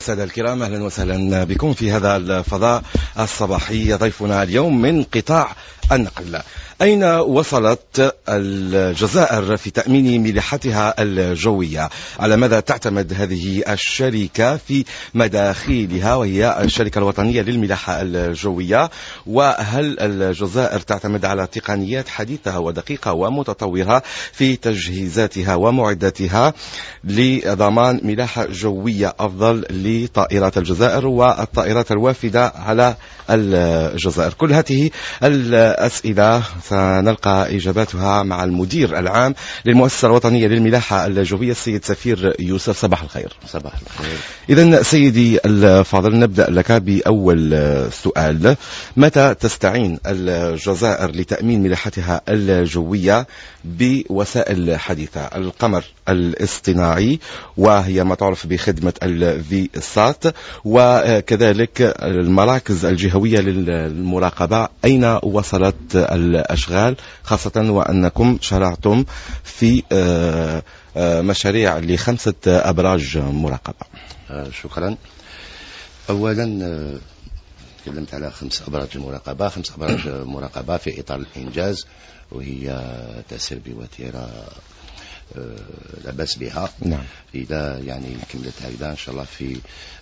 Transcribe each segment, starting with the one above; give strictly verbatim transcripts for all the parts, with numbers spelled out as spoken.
سادة الكرام، أهلا وسهلا بكم في هذا الفضاء الصباحي. ضيفنا اليوم من قطاع النقل. أين وصلت الجزائر في تأمين ملاحتها الجوية؟ على ماذا تعتمد هذه الشركة في مداخيلها، وهي الشركة الوطنية للملاحة الجوية؟ وهل الجزائر تعتمد على تقنيات حديثة ودقيقة ومتطورة في تجهيزاتها ومعداتها لضمان ملاحة جوية أفضل لطائرات الجزائر والطائرات الوافدة على الجزائر؟ كل هذه الأسئلة سنلقى إجاباتها مع المدير العام للمؤسسة الوطنية للملاحة الجوية السيد سفير يوسف. صباح الخير. صباح الخير. إذن سيدي الفاضل، نبدأ لك بأول سؤال. متى تستعين الجزائر لتأمين ملاحتها الجوية بوسائل حديثة؟ القمر الاصطناعي، وهي ما تعرف بخدمة الفي سات، وكذلك المراكز الجهوية للمراقبة. أين وصلت الأشغال، خاصة وأنكم شرعتم في مشاريع لخمسة أبراج مراقبة؟ شكرا. أولا تكلمت على خمس أبراج المراقبة خمس أبراج مراقبة في إطار الإنجاز، وهي تسير بوتيرة لا بأس بها. نعم. إذا يعني كملت هكذا إن شاء الله في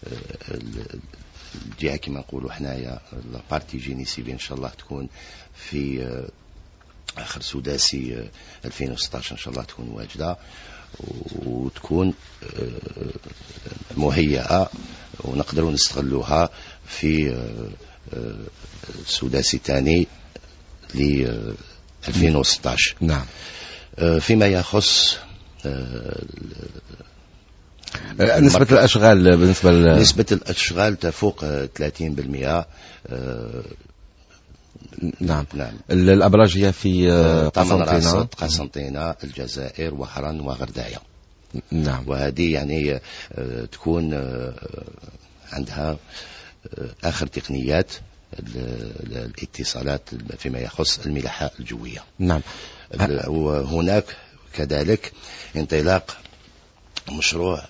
الجهة كما نقولوا حنايا البارتي جيني سيفي إن شاء الله تكون في آخر سداسي ألفين وستة عشر إن شاء الله تكون واجدة وتكون مهيئة ونقدروا نستغلوها في السداسي الثاني ل ألفين وستة عشر. نعم. فيما يخص نسبة الأشغال، بالنسبة ل... نسبة الأشغال تفوق ثلاثين بالمئة. نعم. نعم. الأبراج هي في قسنطينة قسنطينة الجزائر وحران وغرداية. نعم. وهذه يعني تكون عندها آخر تقنيات الاتصالات فيما يخص الملاحة الجوية. نعم. وهناك كذلك انطلاق مشروع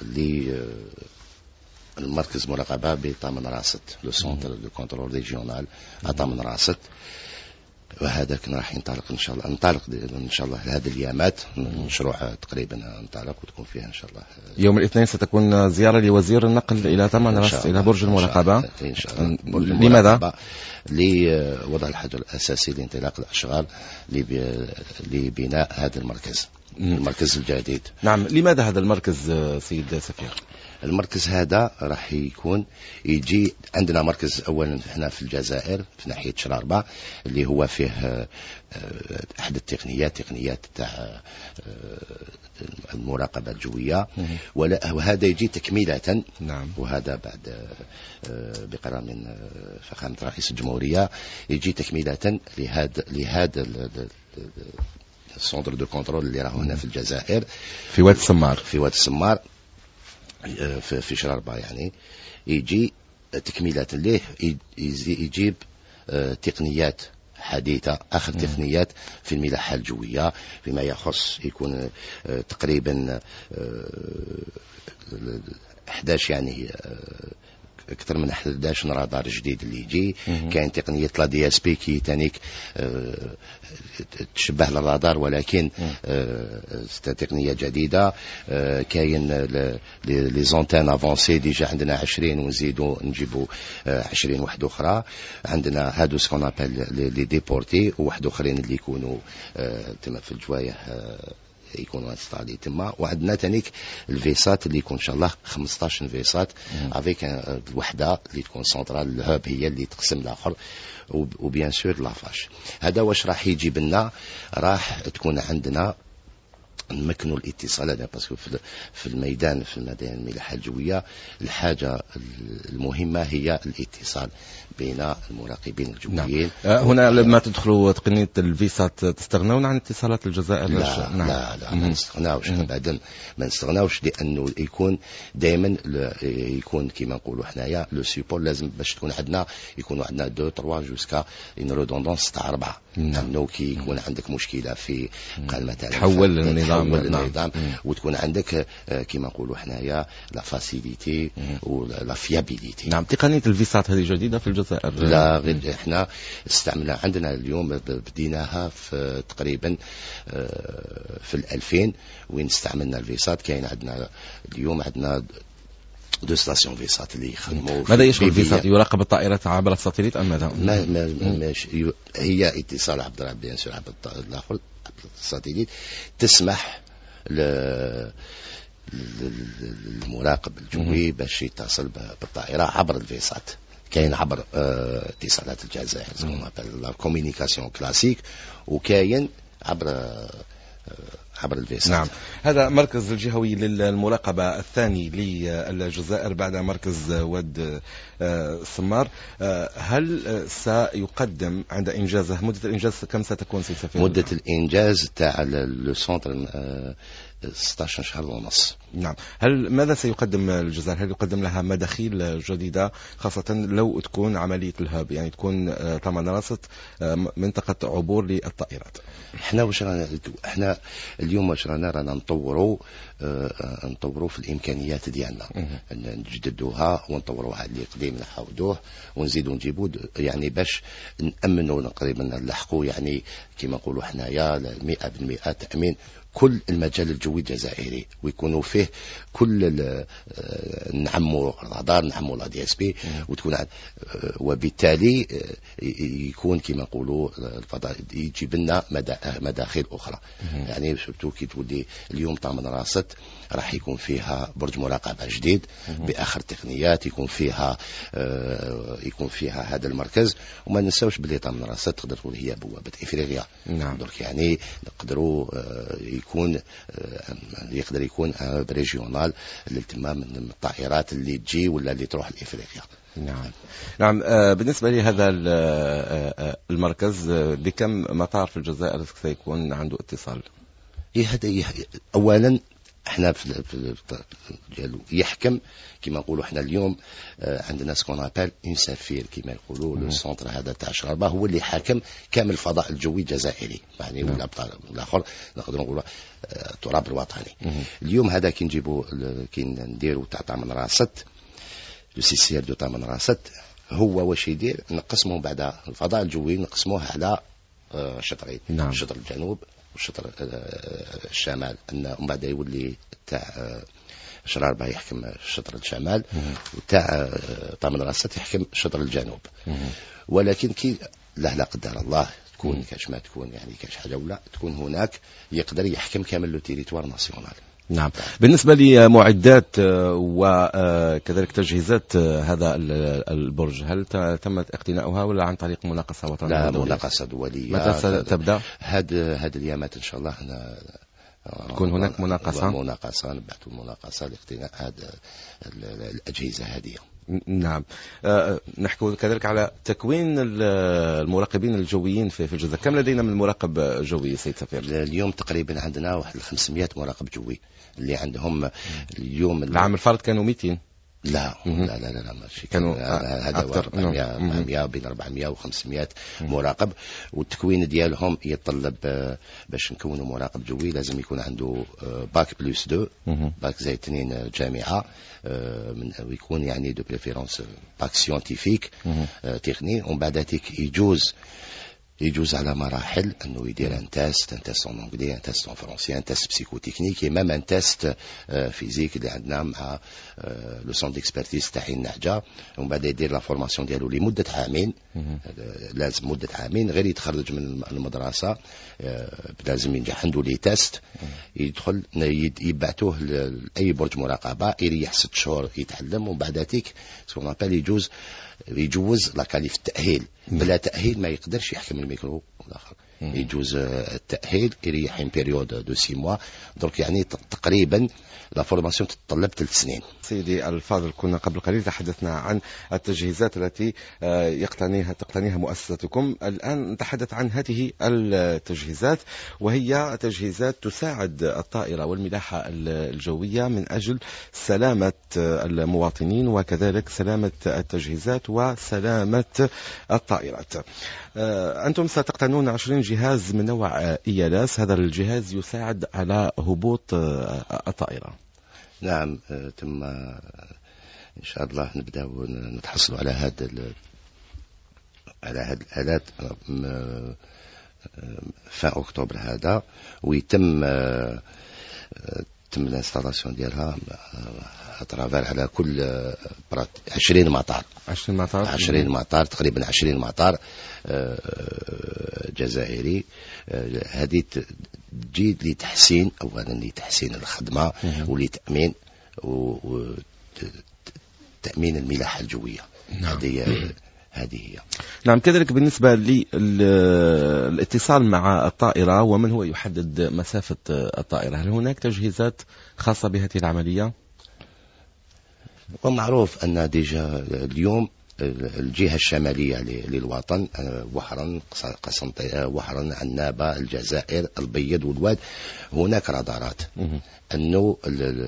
للمركز مراقبة بطامن راست، لو سونتر دو كونترول ريجيونال طامن راست، وهذا كان راح ينطلق ان شاء الله ننطلق ان شاء الله هذه الايامات. مشروع تقريبا انطلق وتكون فيها ان شاء الله يوم الاثنين ستكون زياره لوزير النقل الى طامن راست الى برج المراقبه. ان شاء الله. لماذا؟ لوضع الحجر الاساسي لانطلاق الاشغال لبناء هذا المركز المركز الجديد. نعم. لماذا هذا المركز سيد سفير؟ المركز هذا راح يكون يجي عندنا مركز اولا احنا في الجزائر في ناحيه شراربه اللي هو فيه احد التقنيات تقنيات تاع المراقبه الجويه، وهذا يجي تكمله. نعم. وهذا بعد بقرار من فخامه رئيس الجمهوريه يجي تكمله لهذا لهذا السونتر دو كونترول اللي راه هنا في الجزائر في واد السمار في واد السمار في في شراربة. يعني يجي تكملة ليه يجيب تقنيات حديثة، آخر تقنيات في الملاحة الجوية فيما يخص يكون تقريبا أحد عشر يعني أكثر من أحد عشر رادار جديد اللي يجي. كاين تقنية لا دي اس بي كي تانيك اه تشبه للرادار ولكن اه تقنية جديدة. اه كاين لي زونتين افونسي ديجا عندنا عشرين ونزيدو نجيبو اه عشرين واحدة أخرى. عندنا هادو سكون ابل لي ديبورتي وواحد أخرين اللي يكونوا اه تما في الجوايه اه يكونوا انستالي تما. وعندنا تانيك الفيسات اللي يكون ان شاء الله خمسطاش فيسات افيك الوحده اللي تكون سنترال الهاب هي اللي تقسم الاخر، وبيان سور لافاش. هذا واش راح يجيب لنا؟ راح تكون عندنا نمكنوا الاتصالات، باسكو في الميدان في الميدان الملاحة الجوية الحاجة المهمة هي الاتصال بين المراقبين الجويين. نعم. هنا لما تدخلوا تقنية الفيسات تستغنون عن اتصالات الجزائر؟ لا نعم. لا لا ما نستغناوش ابدا، ما نستغناوش، لانه يكون دائما يكون كيما نقولوا حنايا لو سيبور لازم باش تكون عندنا يكونوا عندنا دو تروا جوسكا اون ريدوندونس تاع اربعه. انه كي يكون عندك مشكله في قال مثلا تحول النظام النظام أول النظام وتكون عندك كما نقولوا حنايا لا فاسيليتي ولا فيابيليتي. نعم. تقنية الفيسات هذه جديدة في الجزائر؟ لا، غير احنا استعملنا عندنا اليوم بديناها في تقريبا في الألفين وين استعملنا الفيسات. كاين عندنا اليوم عندنا دو ستاسيون فيسات اللي يخدموا. ماذا يشمل الفيسات؟ يراقب الطائرات عبر الساتليت أم ماذا؟ ما ما ماش هي اتصال عبر بيان سور عبر الاخر الساتليت تسمح للمراقب الجوي باش يتصل بالطائرة عبر الفيسات. كاين عبر اتصالات الجزائر لا كوميونيكاسيون كلاسيك وكاين عبر عبر الفيسات. نعم. هذا مركز الجهوي للمراقبة الثاني للجزائر بعد مركز واد السمار. هل سيقدم عند إنجازه مدة الإنجاز كم ستكون سيسافر؟ مدة الإنجاز تاع لو سونتر ستة عشر شهر ونص. نعم. هل ماذا سيقدم الجزائر؟ هل يقدم لها مداخيل جديدة خاصة لو تكون عملية الهاب، يعني تكون طبعا رصد منطقة عبور للطائرات؟ احنا واش رانا احنا اليوم واش رانا رانا نطوروا اه نطوروا في الامكانيات ديالنا، نجددوها ونطوروها اللي قديم نحاودوه ونزيدوا نجيبوا يعني باش نامنوا تقريبا نلحقوا يعني كما نقولوا حنايا مئة بالمئة تامين كل المجال الجوي الجزائري ويكونوا فيه كل نعموا الرادار نعموا لا دي اس بي وتكون وبالتالي يكون كما نقولوا الفضاء يجيب لنا مداخل اخرى. يعني شفتوا كي تولي اليوم طامن راست راح يكون فيها برج مراقبه جديد باخر التقنيات، يكون فيها يكون فيها هذا المركز. وما ننساوش بلي طامن راست تقدر تقول هي بوابه افريقيا. نعم. درك يعني نقدروا يكون يقدر يكون ريجيونال للتمام من الطائرات اللي تجي ولا اللي تروح لافريقيا. نعم. نعم. بالنسبة لهذا المركز بكم مطار في الجزائر سيكون عنده اتصال؟ هذا اولا احنا في ديالو يحكم كما نقولوا احنا اليوم عندنا سكون ابل اون سفير كما يقولوا لو سونتر هذا تاع شرابه هو اللي حاكم كامل الفضاء الجوي الجزائري يعني ولا الاخر نقدروا نقولوا التراب الوطني. اليوم هذا كي نجيبوا كي نديروا تاع طامن راست لو سيسير دو طامن راست هو واش يدير نقسموا بعد الفضاء الجوي نقسموه على شطرين. نعم. الشطر الجنوب والشطر الشمال. ان ومن بعد يولي تاع شراربه يحكم الشطر الشمال وتاع طامن راست يحكم الشطر الجنوب. ولكن كي لا لا قدر الله تكون كاش ما تكون يعني كاش حاجه ولا تكون هناك يقدر يحكم كامل لو تيريتوار ناسيونال. نعم. بالنسبة لمعدات وكذلك تجهيزات هذا البرج هل تمت اقتناؤها ولا عن طريق مناقصة وطنية؟ لا، مناقصة دولية. متى ستبدأ؟ هاد هاد الأيامات إن شاء الله تكون هناك مناقصة مناقصة نبعث المناقصة لاقتناء هذه الأجهزة هذه. نعم. أه نحكي كذلك على تكوين المراقبين الجويين في الجزائر. كم لدينا من مراقب جوي سيد سفير؟ اليوم تقريبا عندنا واحد خمسمائة مراقب جوي اللي عندهم اليوم. العام الفارط كانوا مئتين. لا لا لا لا ماشي كانوا هذا أربعمائة بين أربعمائة وخمسمائة مراقب. والتكوين ديالهم يتطلب باش نكونوا مراقب جوي لازم يكون عنده باك بلس دو باك زي اثنين جامعة ويكون يعني دو بريفيرونس باك سيونتيفيك تقني. ومن بعد ذلك يجوز يجوز على مراحل انه يدير ان تيست ان تيست اون انجلي ان تيست اون فرونسي ان تيست بسيكوتكنيك ميم ان تيست فيزيك اللي عندنا مع لو سون ديكسبرتيز تاع النعجه. ومن بعد يدير لا فورماسيون ديالو لمده عامين. لازم مده عامين غير يتخرج من المدرسه لازم ينجح عنده لي تيست يدخل يبعثوه لاي برج مراقبه يريح ست شهور يتعلم. ومن بعد ذلك سون ابل يجوز يجوز لا كاليف التأهيل. بلا تأهيل ما يقدرش يحكم الميكرو الآخر. يجوز التأهيل يريح ان بيريود دو سي موا. دونك يعني تقريبا لا فورماسيون تتطلب ثلاث سنين. سيدي الفاضل كنا قبل قليل تحدثنا عن التجهيزات التي يقتنيها تقتنيها مؤسستكم. الآن نتحدث عن هذه التجهيزات وهي تجهيزات تساعد الطائرة والملاحة الجوية من أجل سلامة المواطنين وكذلك سلامة التجهيزات وسلامة الطائرات. أنتم ستقتنون عشرين جهاز من نوع إي ال إس، هذا الجهاز يساعد على هبوط الطائرة. نعم، تم إن شاء الله نبدأ نتحصلوا على هذا على هذه الآلات في أكتوبر هذا، ويتم تم الانستالاسيون ديالها اترافير على كل عشرين مطار عشرين مطار عشرين مطار تقريبا عشرين مطار جزائري. هذه تجي لتحسين اولا لتحسين الخدمه ولتامين وتامين الملاحه الجويه. هذه هذه هي. نعم، كذلك بالنسبة للاتصال مع الطائرة، ومن هو يحدد مسافة الطائرة؟ هل هناك تجهيزات خاصة بهذه العملية؟ ومعروف أن ديجا اليوم الجهة الشمالية للوطن، وحرا قسنطينة وحرا عنابة الجزائر البيض والواد، هناك رادارات أنه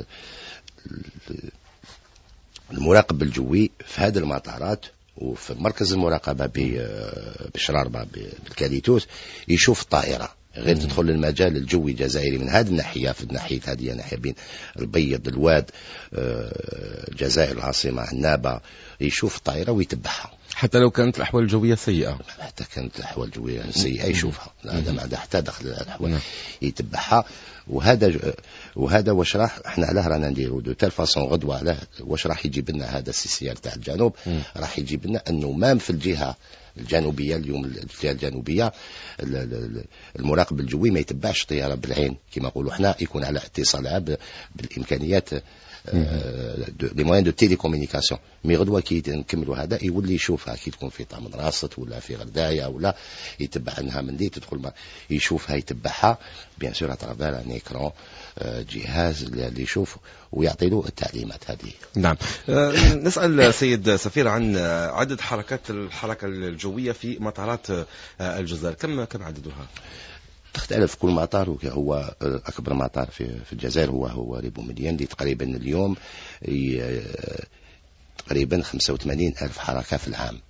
المراقب الجوي في هذه المطارات وفي مركز المراقبة بشراربة بالكاليتوس يشوف الطائرة، غير تدخل المجال الجوي الجزائري من هذه الناحية، في الناحية هذه ناحية بين البيض الواد الجزائر العاصمة عنابة، يشوف الطائرة ويتبعها حتى لو كانت الأحوال الجوية سيئة. حتى كانت الأحوال الجوية سيئة يشوفها، هذا ما عنده حتى دخل الأحوال، يتبعها. وهذا وهذا واش راح احنا علاه رانا نديرو دو تال فاصون غدوه، علاه واش راح يجيب لنا هذا السيسيال تاع الجنوب، راح يجيب لنا انه مام في الجهه الجنوبيه اليوم الجهه الجنوبيه المراقب الجوي ما يتبعش طياره بالعين كما نقولوا احنا، يكون على اتصال بالامكانيات لي موان دو تيليكومونيكاسيون. مي غدوه كي نكملوا هذا يولي يشوفها كي تكون في طامن راست ولا في غردايه ولا يتبع عنها من دي تدخل يشوفها يتبعها بيان سور اترافير ان ايكران جهاز اللي يشوف ويعطي له التعليمات هذه. نعم. نسأل سيد سفير عن عدد حركات الحركة الجوية في مطارات الجزائر، كم كم عددها؟ تختلف كل مطار. هو أكبر مطار في في الجزائر هو هو ريبومدين اللي تقريبا اليوم تقريبا خمسة وثمانين ألف حركة في العام.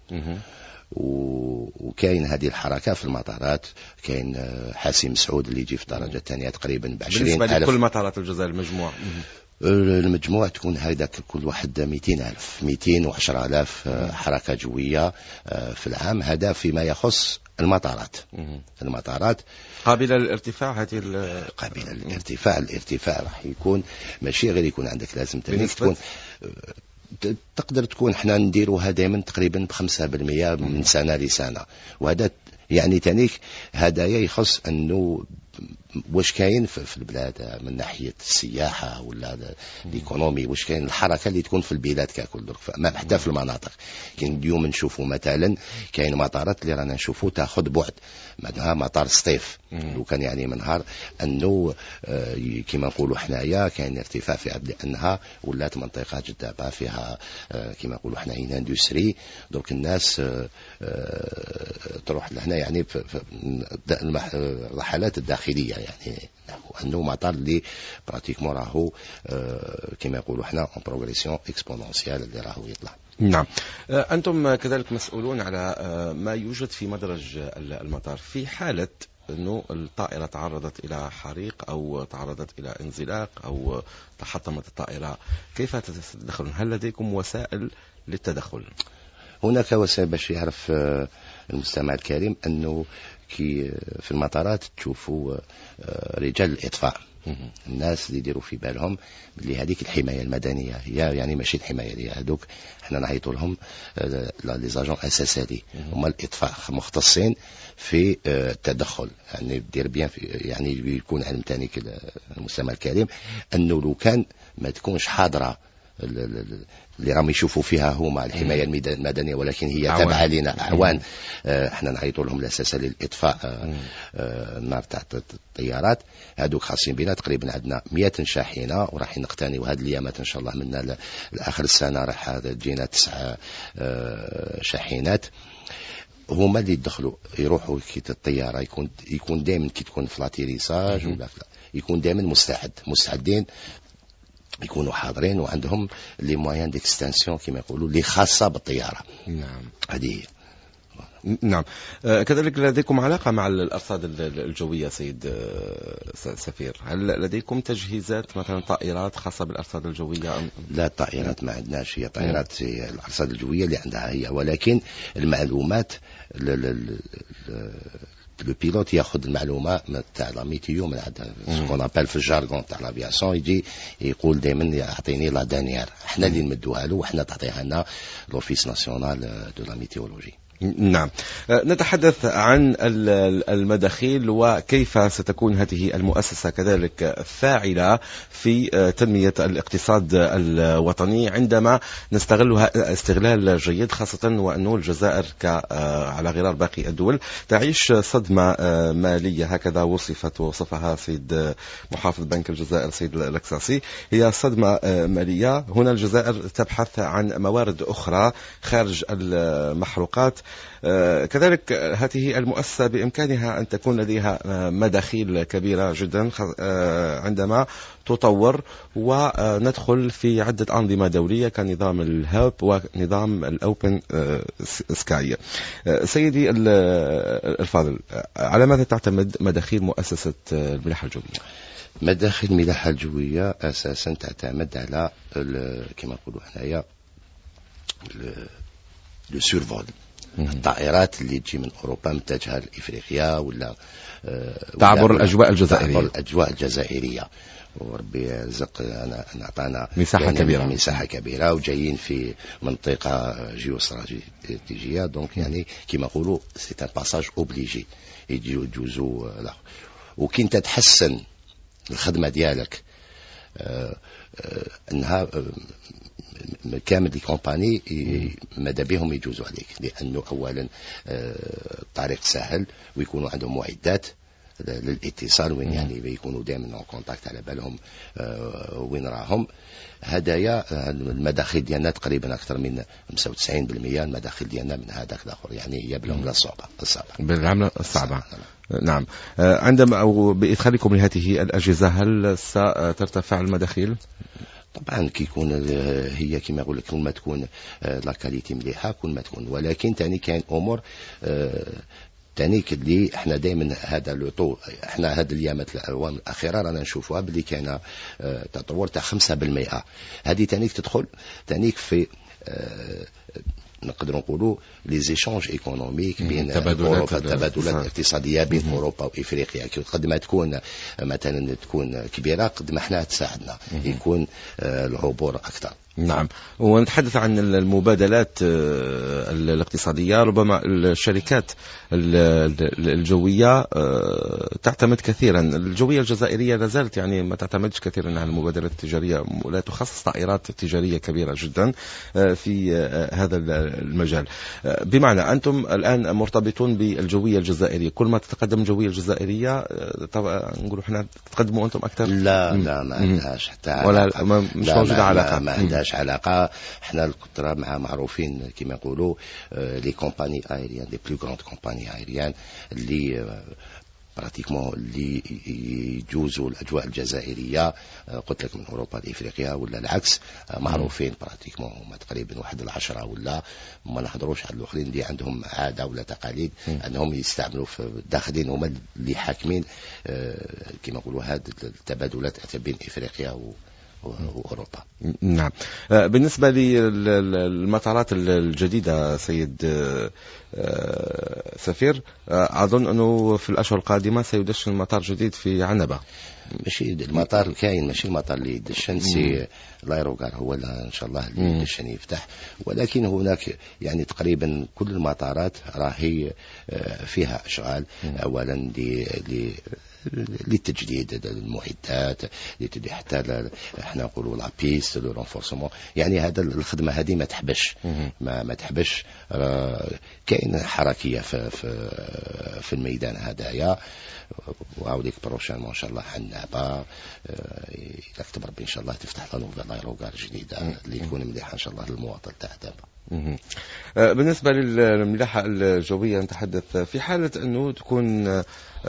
وكاين هذه الحركة في المطارات، كاين حاسم سعود اللي يجي في الدرجة الثانية تقريبا بعشرين ألف. بالنسبة لكل مطارات الجزائر المجموع المجموع تكون هذاك كل واحد مئتين ألف مئتين وعشرة آلاف حركة جوية في العام. هذا فيما يخص المطارات. المطارات قابلة للارتفاع، هذه قابلة للارتفاع. الارتفاع راح يكون ماشي غير يكون عندك لازم تنك تكون تقدر تكون احنا نديروها دائما تقريبا بخمسة بالمئة من سنة لسنة. وهذا يعني تانيك هدايا يخص انه واش كاين في البلاد من ناحيه السياحه ولا الايكونومي، واش كاين الحركه اللي تكون في البلاد ككل، ما حتى في المناطق. كاين اليوم نشوفوا مثلا كاين مطارات اللي رانا نشوفوا تاخذ بعد، مثلا مطار سطيف لو كان يعني من نهار انه كما نقولوا حنايا كاين ارتفاع في لانها ولات منطقه جدابه فيها كما نقولوا حنا اندستري، دونك الناس تروح لهنا يعني في الرحلات الداخليه، يعني انه مطار اللي براتيكمون راهو كما يقولوا حنا اون بروغريسيون اكسبونونسيال اللي راهو يطلع. نعم. أنتم كذلك مسؤولون على ما يوجد في مدرج المطار في حالة أنه الطائرة تعرضت إلى حريق أو تعرضت إلى انزلاق أو تحطمت الطائرة، كيف تتدخلون؟ هل لديكم وسائل للتدخل؟ هناك وسائل باش يعرف المستمع الكريم أنه كي في المطارات تشوفوا رجال الإطفاء، الناس اللي يديروا في بالهم اللي هذيك الحمايه المدنيه هي يعني ماشي الحمايه اللي هذوك احنا نعيطوا لهم لي زاجون اس اس دي، هما الاطفاء مختصين في التدخل. يعني دير بيان يعني يكون علم ثاني المستمع الكريم انه لو كان ما تكونش حاضره اللي راهم يشوفوا فيها هما الحمايه المدنيه ولكن هي تابعه لنا اعوان، احنا نعيطوا لهم الاساس للاطفاء النار تاع الطيارات. هذوك خاصين بنا تقريبا عندنا مئة شاحنه وراح نقتنيوا هذه الايامات ان شاء الله من لاخر السنه راح تجينا تسع شاحنات. هما اللي يدخلوا يروحوا كي الطياره يكون يكون دائما كي تكون في لاتيريساج ولا يكون دائما مستعد مستعدين يكونوا حاضرين وعندهم لي مويان ديكستنسيون كما يقولوا اللي خاصه بالطياره. نعم هذه نعم. كذلك لديكم علاقة مع الأرصاد الجوية سيد سفير، هل لديكم تجهيزات مثلا طائرات خاصة بالأرصاد الجوية؟ لا، طائرات ما عندناش، هي طائرات الأرصاد الجوية اللي عندها هي، ولكن المعلومات لو بيلوت ياخذ المعلومه تاع لا ميتيو من هذا سكون ابل في الجارغون تاع لافياسيون، يجي يقول دائما يعطيني لا دانيير، احنا اللي نمدوها له وحنا تعطيها لنا لوفيس ناسيونال دو لا ميتيولوجي. نعم. نتحدث عن المداخيل وكيف ستكون هذه المؤسسة كذلك فاعلة في تنمية الاقتصاد الوطني عندما نستغلها استغلال جيد، خاصة وأن الجزائر على غرار باقي الدول تعيش صدمة مالية، هكذا وصفت ووصفها سيد محافظ بنك الجزائر سيد الأكساسي، هي صدمة مالية. هنا الجزائر تبحث عن موارد أخرى خارج المحروقات. كذلك هذه المؤسسة بإمكانها أن تكون لديها مداخيل كبيرة جدا عندما تطور وندخل في عدة أنظمة دولية كنظام الهاب ونظام الأوبن سكاي. سيدي الفاضل، على ماذا تعتمد مداخيل مؤسسة الملاحة الجوية؟ مداخل الملاحة الجوية أساسا تعتمد على كما نقولوا حنايا لو سيرفول، الطائرات اللي تجي من أوروبا متجهة لإفريقيا ولا تعبر الأجواء الجزائرية، تعبر الأجواء الجزائرية، وربي رزق أنا نعطانا مساحة يعني كبيرة مساحة كبيرة وجايين في منطقة جيوستراتيجية، دونك يعني كما نقولوا سي ان باساج اوبليجي يجيو يجوزوا له. وكي انت تحسن الخدمة ديالك انها كامل دي كومباني ماذا بهم يجوزوا عليك، لأنه أولا الطريق سهل ويكونوا عندهم معدات للاتصال وين يعني بيكونوا دائما اون كونتاكت على بالهم وين راهم. هدايا المداخل ديالنا تقريبا أكثر من خمسة وتسعين بالمئة المداخل ديالنا من هذاك الآخر، يعني هي بالعملة الصعبة الصعبة بالعملة الصعبة. نعم. عندما أو بإدخالكم لهذه الأجهزة هل سترتفع المداخيل؟ طبعا كي يكون هي كما يقول لك كل ما تكون لا كاليتي مليحه كل ما تكون، ولكن ثاني كاين امور ثاني اللي احنا دائما هذا لو طو احنا هذه الايامات الاعوام الاخيره رانا نشوفوها باللي كاينه تطور تاع خمسة بالمئة، هذه ثاني تدخل ثاني في نقدر نقولوا لي زيشونج ايكونوميك بين اوروبا، التبادلات الاقتصاديه بين اوروبا وافريقيا، قد ما تكون مثلا تكون كبيره قد ما احنا تساعدنا يكون العبور اكثر. نعم. ونتحدث عن المبادلات الاقتصادية، ربما الشركات الجوية تعتمد كثيرا، الجوية الجزائرية لازالت يعني ما تعتمدش كثيرا على المبادلات التجارية، لا تخصص طائرات تجارية كبيرة جدا في هذا المجال، بمعنى أنتم الآن مرتبطون بالجوية الجزائرية، كل ما تتقدم الجوية الجزائرية طبعا نقولوا احنا تقدموا أنتم أكثر. لا لا ما عندهاش حتى ولا مش موجودة علاقة، ما عندهاش علاقة. احنا القطرة مع معروفين كما يقولوا لي كومباني ايريان لي بلو غراند كومباني ايريان اللي براتيكمون اللي يجوزوا الاجواء الجزائريه، قلت لك من اوروبا لافريقيا ولا العكس، معروفين براتيكمون هما تقريبا واحد العشرة، ولا ما نحضروش على الاخرين اللي عندهم عاده ولا تقاليد انهم يستعملوا في داخلين هما اللي حاكمين كما نقولوا هذه التبادلات بين افريقيا و وأوروبا. نعم. بالنسبة للمطارات الجديدة سيد سفير، أظن أنه في الأشهر القادمة سيدشن مطار جديد في عنبة. ماشي المطار الكاين، ماشي المطار اللي يدشن، سي لايروغار هو اللي ان شاء الله اللي يدشن يفتح، ولكن هناك يعني تقريبا كل المطارات راهي فيها اشغال، اولا ل للتجديد المعدات، لتجديد حتى احنا نقولوا لا بيست لو رونفورسمون، يعني هذا الخدمه هذه ما تحبش ما ما تحبش. كاين حركيه في في في الميدان هدايا، وعاوديك بروشان ان شاء الله حنابه اذا كتب ربي ان شاء الله تفتح لنا نوفيل ايروغار جديده اللي تكون مليحه ان شاء الله للمواطن تاع دابا. بالنسبة للملاحة الجوية نتحدث في حالة أنه تكون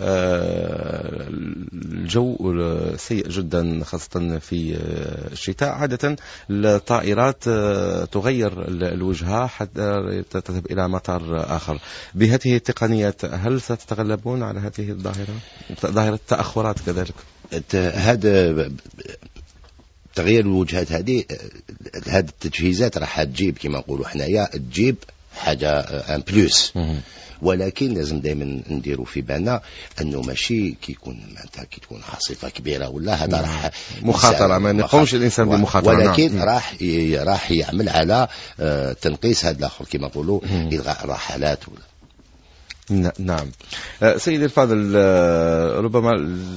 الجو سيء جدا خاصة في الشتاء. عادة الطائرات تغير الوجهة حتى تذهب إلى مطار آخر. بهذه التقنيات هل ستتغلبون على هذه الظاهرة، ظاهرة التأخرات كذلك؟ هذا تغيير الوجهات هذه، هذه التجهيزات راح تجيب كما نقولوا حنايا تجيب حاجة ان بلوس، ولكن لازم دائما نديروا في بالنا انه ماشي كي يكون معناتها كي تكون عاصفه كبيره ولا هذا راح مخاطره، ما نقومش الانسان بمخاطره، ولكن نعم. راح راح يعمل على تنقيص هذا الاخر كما نقولوا الغاء الرحلات ولا. نعم سيدي الفاضل، ربما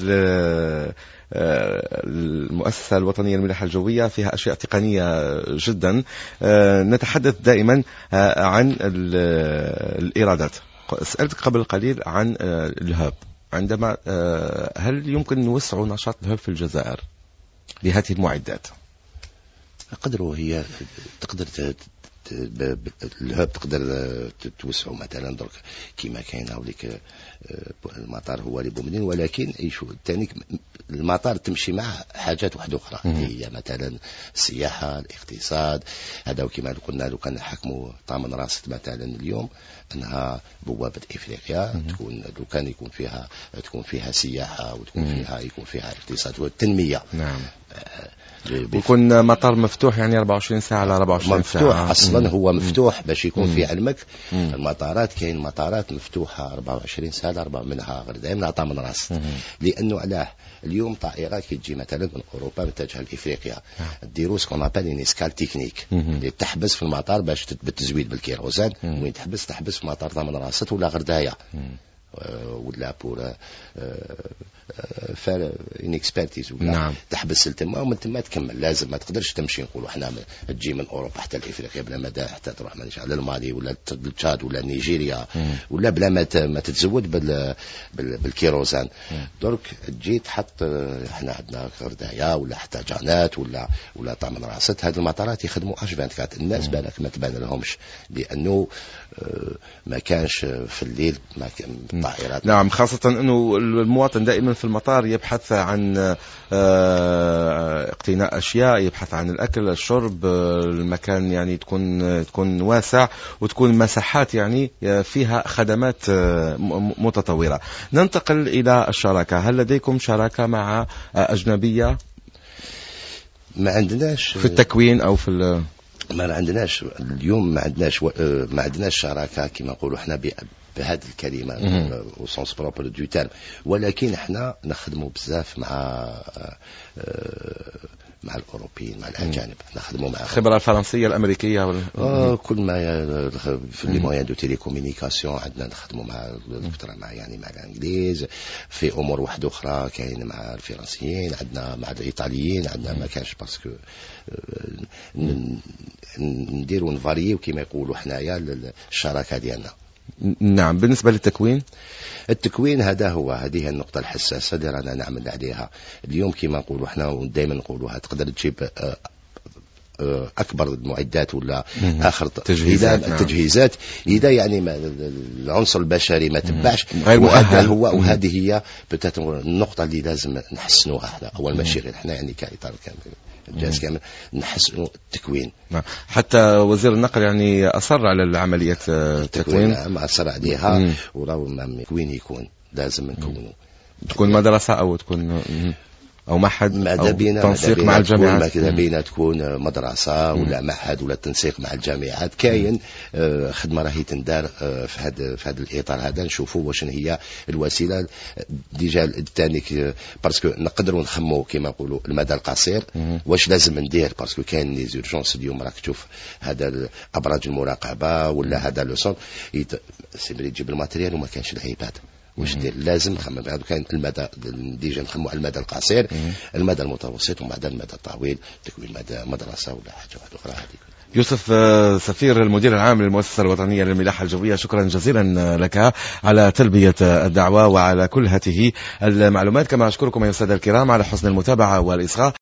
المؤسسة الوطنية للملاحة الجوية فيها أشياء تقنية جدا. نتحدث دائما عن الإيرادات. سألتك قبل قليل عن الهاب، عندما هل يمكن نوسع نشاط الهاب في الجزائر بهذه المعدات؟ قدروا هي تقدر الهاب تقدر توسعوا مثلا درك كيما كاين هاوليك المطار هو اللي بومنين، ولكن ايشو الثاني المطار تمشي مع حاجات واحده اخرى هي مثلا السياحه، الاقتصاد. هذا كما قلنا لو كان نحكموا طامن راست مثلا اليوم انها بوابه افريقيا تكون لو كان يكون فيها تكون فيها سياحه وتكون فيها يكون فيها اقتصاد والتنميه. نعم. يكون مطار مفتوح يعني أربعة وعشرين ساعة على أربعة وعشرين ساعة. مفتوح أصلا مم. هو مفتوح باش يكون في علمك. مم. المطارات كاين مطارات مفتوحة أربعة وعشرين ساعة أربعة منها غير دائما عطا من راس. لأنه علاه اليوم طائرة كي تجي مثلا من أوروبا متجهة لإفريقيا ديروا سكون أبل إن إسكال تكنيك اللي تحبس في المطار باش بالتزويد بالكيروزان، وين تحبس تحبس في مطار ثمن راست ولا غردايا ولا بور فار ان اكسبيرتيز ولا نعم. تحبس لتما ومن تما تكمل. لازم ما تقدرش تمشي نقولوا احنا تجي من اوروبا حتى لافريقيا بلا ما حتى تروح على المالي ولا التشاد ولا نيجيريا ولا بلا ما ما تتزود بال بالكيروزان. درك تجي تحط احنا عندنا غردايا ولا حتى جانات ولا ولا طامن راست. هذه المطارات يخدموا اش أربعة وعشرين. الناس بالك ما تبان لهمش لانه ما كانش في الليل ما كان طائرات. نعم، خاصة أنه المواطن دائما في المطار يبحث عن اقتناء أشياء، يبحث عن الأكل الشرب، المكان يعني تكون تكون واسع وتكون مساحات يعني فيها خدمات متطورة. ننتقل إلى الشراكة. هل لديكم شراكة مع أجنبية؟ ما عندناش في التكوين أو في ما عندناش اليوم ما عندناش ما عندناش شراكة كما نقولوا احنا بهذه الكلمة او سونس بروبر دو تيرم، ولكن احنا نخدموا بزاف مع مع الاوروبيين مع الاجانب. نخدموا مع الخبره الفرنسيه الامريكيه ولا آه كل ما في لي مويان دو تيليكومونيكاسيون عندنا نخدموا مع مع يعني مع الانجليز. في امور واحده اخرى كاين مع الفرنسيين، عندنا مع الايطاليين، عندنا ما كانش باسكو نديروا نفاريو كما يقولوا حنايا الشراكه ديالنا. نعم. بالنسبة للتكوين، التكوين هذا هو هذه النقطة الحساسة اللي رانا نعمل عليها اليوم. كما نقولوا احنا ودائما نقولوها تقدر تجيب أكبر المعدات ولا آخر تجهيزات. نعم. التجهيزات إذا يعني ما العنصر البشري ما تبعش غير مؤهل هو. وهذه هي النقطة اللي لازم نحسنوها احنا أول ماشي غير احنا يعني كإطار كامل الجهاز كامل نحسنوا التكوين. حتى وزير النقل يعني أصر على عملية التكوين. نعم أصر عليها ولو التكوين يكون لازم نكونه تكون مدرسة أو تكون أو معهد أو تنسيق مع الجامعات. ماذا بينا تكون مدرسة ولا معهد ولا تنسيق مع الجامعات. كاين خدمة راهي تندار في هذا في هذا الإطار هذا. نشوفوا واش هي الوسيلة ديجا الثاني باسكو نقدروا نخموا كما نقولوا المدى القصير واش لازم ندير باسكو كاين لي زورجونس اليوم راك تشوف هذا أبراج المراقبة ولا هذا لو سون سيبري تجيب الماتريال وما كانش العباد واش دير. لازم نخمم هذا كاين المدى ديجا نخموا على المدى القصير، المدى المتوسط وبعد المدى الطويل تكوين مدى مدرسه ولا حاجه واحده اخرى. هذه يوسف سفير المدير العام للمؤسسة الوطنية للملاحة الجوية، شكرا جزيلا لك على تلبية الدعوة وعلى كل هذه المعلومات. كما أشكركم يا السادة الكرام على حسن المتابعة والإصغاء.